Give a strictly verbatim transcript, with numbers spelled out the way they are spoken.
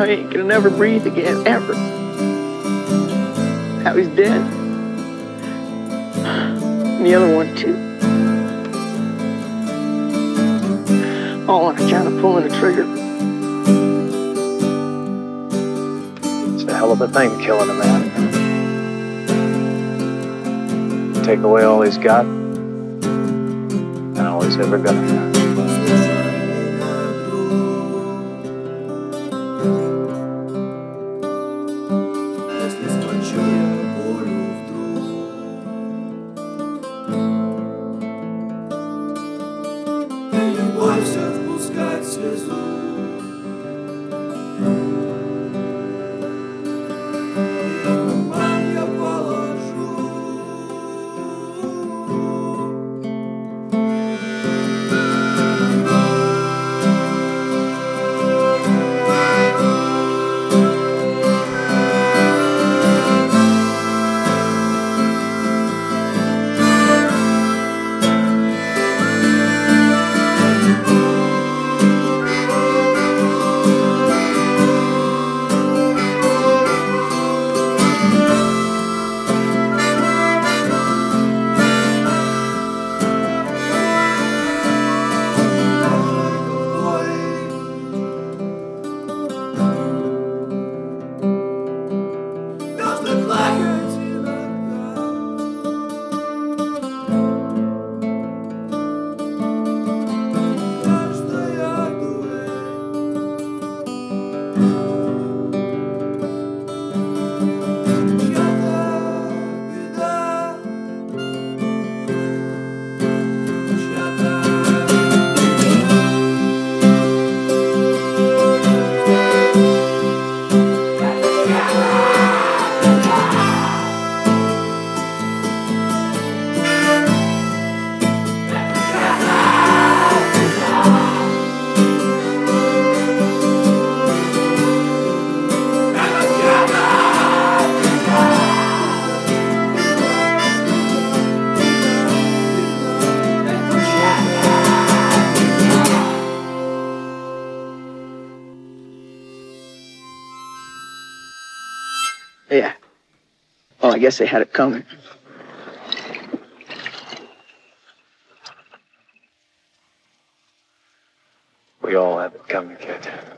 I ain't gonna never breathe again, ever. How he's dead. And the other one, too. All on account of pulling the trigger. It's a hell of a thing, killing a man. Take away all he's got, and all he's ever gonna have. Впускать слезу. Мань я положу. Yeah. Well, I guess they had it coming. We all have it coming, kid.